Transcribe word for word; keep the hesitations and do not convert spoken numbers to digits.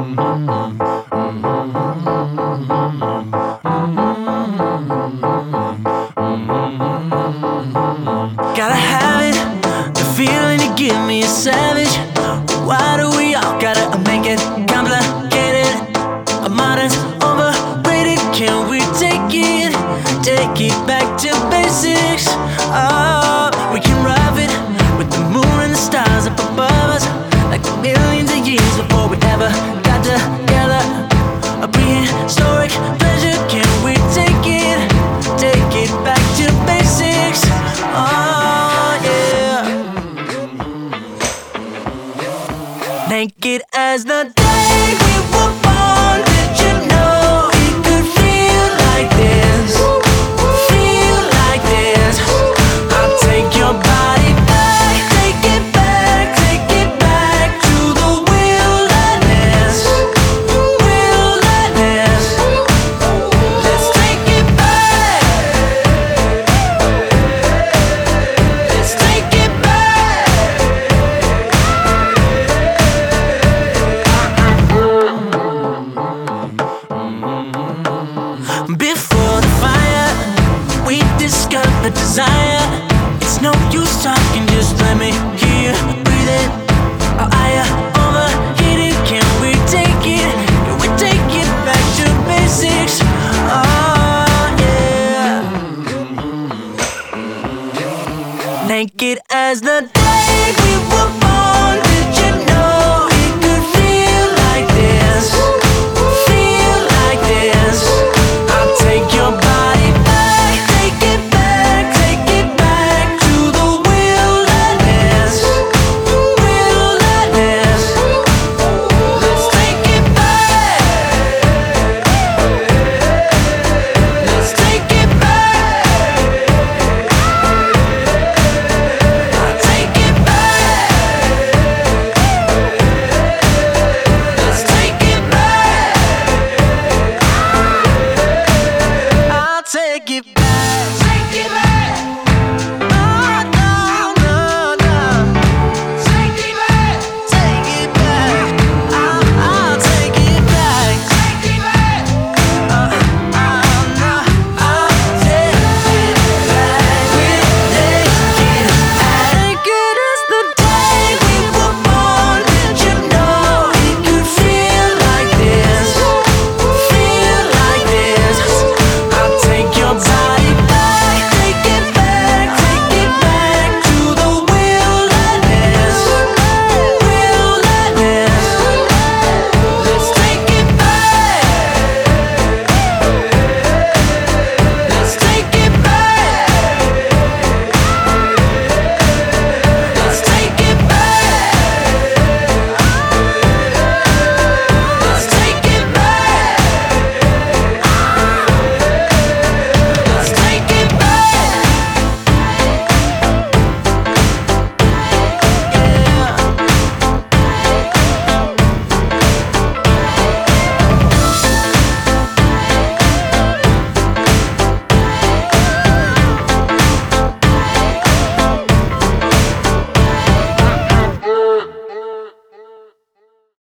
Gotta have it, the feeling you give me is savage. Why do we all gotta make it complicated? A modern's overrated, can we take it? Take it back to basics. Oh, we can rough it with the moon and the stars up above us, like millions of years before we ever got together. A prehistoric pleasure, can we take it? Take it back to basics. Oh yeah. Naked as the day we were born. Did you know it could feel like this? Feel like this. I'll take your body back, take it back, take it back to the wilderness. Wilderness. Let's take it back. Let's take it back. Before the fire, we discovered desire. It's no use talking, just let me hear you breathe it. Our eye overheated, can we take it? Can we take it back to basics? Oh yeah. Naked as the